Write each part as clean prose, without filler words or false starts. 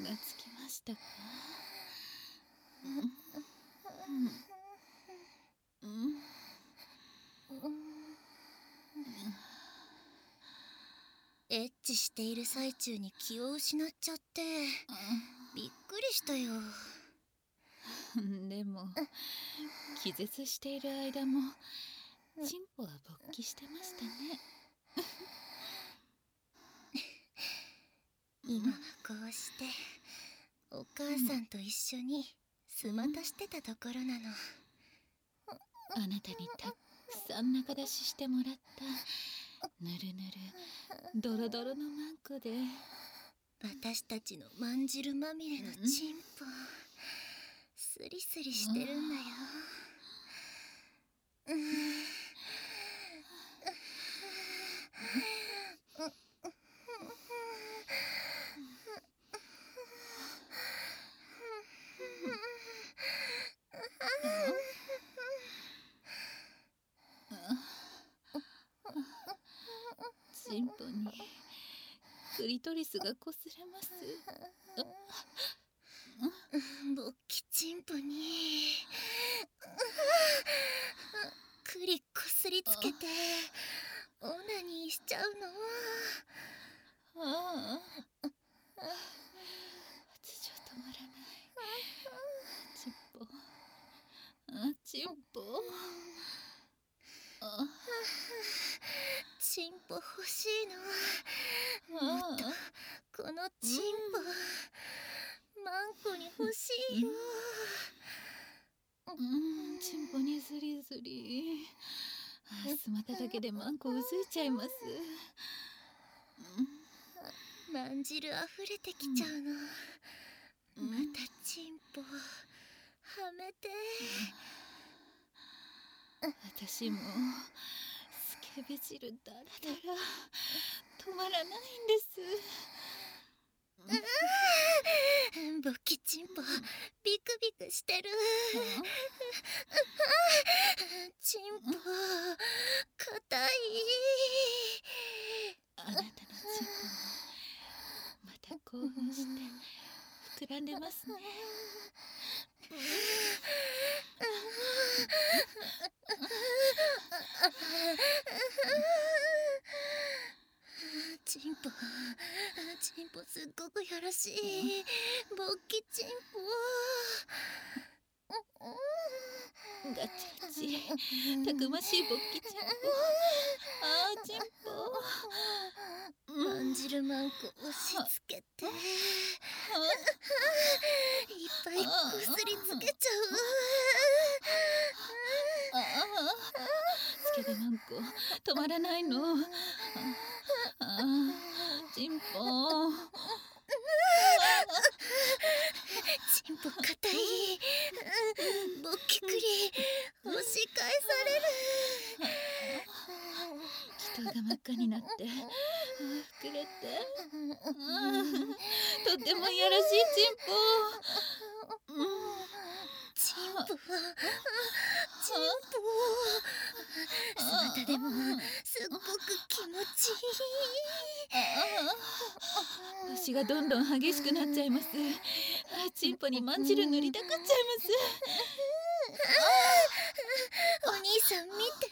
つきましたか？ エッチしている最中に気を失っちゃってびっくりしたよ。 でも気絶している間もチンポは勃起してましたね。 今はこうしてお母さんと一緒にすまたしてたところなの。 あなたにたくさん仲出ししてもらったぬるぬるドロドロのマンコで、 私たちのまんじるまみれのチンポスリスリしてるんだよ。 チンポにクリトリスがこすれます。 勃起チンポにクリこすりつけてオナニーしちゃうの。 発情止まらない。チンポ、チンポ、 チンポ欲しいの。もっとこのチンポマンコに欲しいよ。 チンポにズリズリ。すまただけでマンコうずいちゃいます。 まんじるあふれてきちゃうの。またチンポはめて。 私もスケベ汁ダラダラ止まらないんです。 勃起チンポビクビクしてる。チンポ硬い。 あなたのチンポもまた興奮して膨らんでますね。 チンポすっごくやらしい。勃起チンポガチガチたくましい勃起チンポ。チンポまんじるマンコ押し付けていっぱいこすりつけちゃう。 スケベマンコ止まらないの。チンポチンポ硬い。勃起クリ押し返される。 気筒が真っ赤になって膨れてとってもいやらしいチンポ。 チンポそなたでもすっごく気持ちいい。 腰がどんどん激しくなっちゃいます。チンポにまんじる塗りたくっちゃいます。 お兄さん見て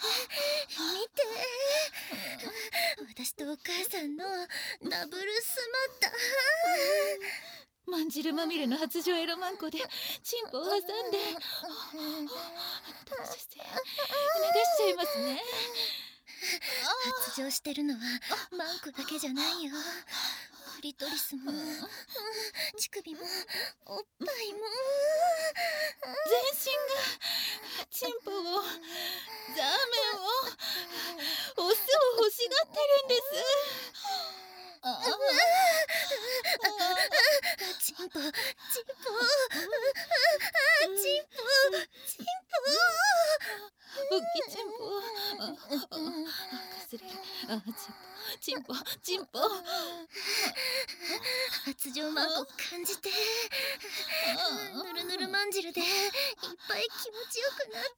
私とお母さんのダブルスマだ。 まんじるまみれの発情エロマンコでチンポを挟んであなたの出世流しちゃいますね。 発情してるのはマンコだけじゃないよ。クリトリスも乳首もおっぱいも全身がチンポをザーメンをオスを欲しがってるんです。 チンポ勃起チンポかすれる。チンポ発情マンコ感じてぬるぬるまんじるでいっぱい気持ちよくな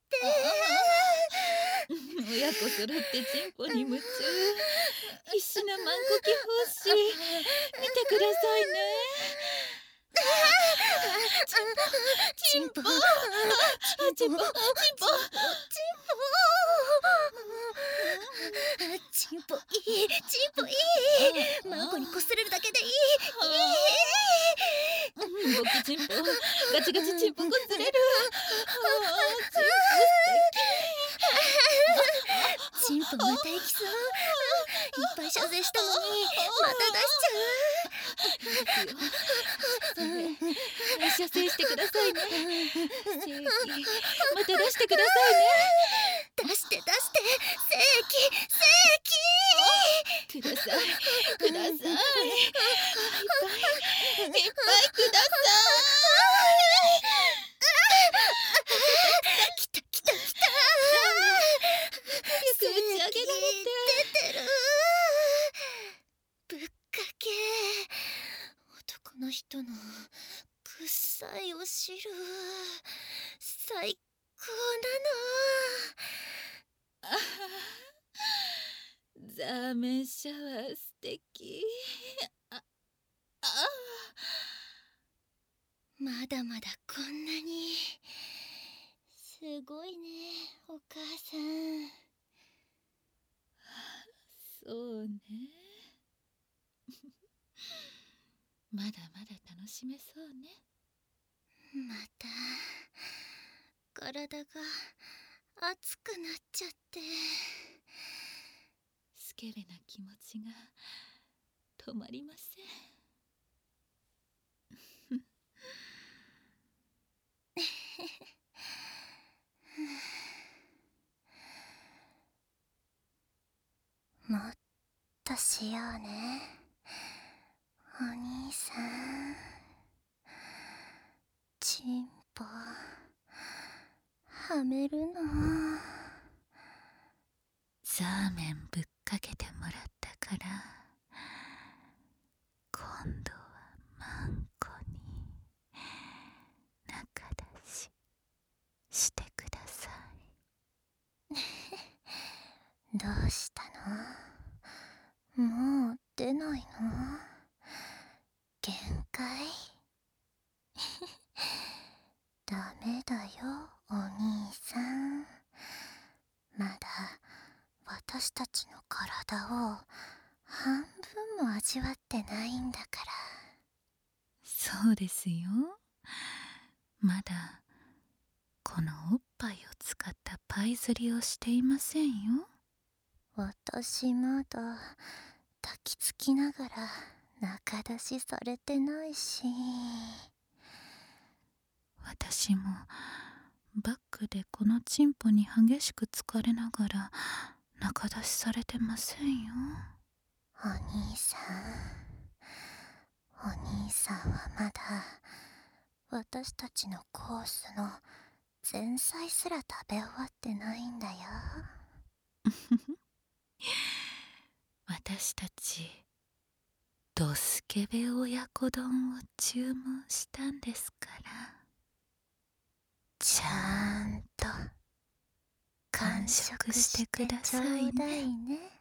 って。 親子揃ってチンポに夢中。必死なマンコ気奉仕見てくださいね。 チンポ、 チンポ、 チンポいい、チンポいい。マンコにこすれるだけでいい。 動きチンポ、ガチガチチンポこすれる。 チンポまた行きそう。いっぱい射精したのにまた出しちゃう。 射精してくださいね。また出してくださいね。 出して、精液。 ください、ください。いっぱいください。 来た。 早く打ち上げられて。 出てる。ぶっかけ。男の人の臭いお汁。最高なの。 ザーメンシャワー素敵。 まだまだこんなに。すごいね、お母さん。 そうね。まだまだ楽しめそうね。 また体が熱くなっちゃって。 スケベな気持ちが止まりません。 もっとしようね、お兄さん。チンポはめるの。 ザーメンぶっかけてもらったから、今度はマンコに仲出ししてください。 どうしたの？もう出ないの？限界？ダメだよ、お兄さん。まだ私たちの体を半分も味わってないんだから。 そうですよ。まだこのおっぱいを使ったパイ釣りをしていませんよ。 私まだ抱きつきながら仲出しされてないし。 私もバックでこのチンポに激しく疲れながら仲出しされてませんよ。 お兄さんはまだ私たちのコースの前菜すら食べ終わってないんだよ。 私たちドスケベ親子丼を注文したんですから、 ちゃんと完食してくださいね。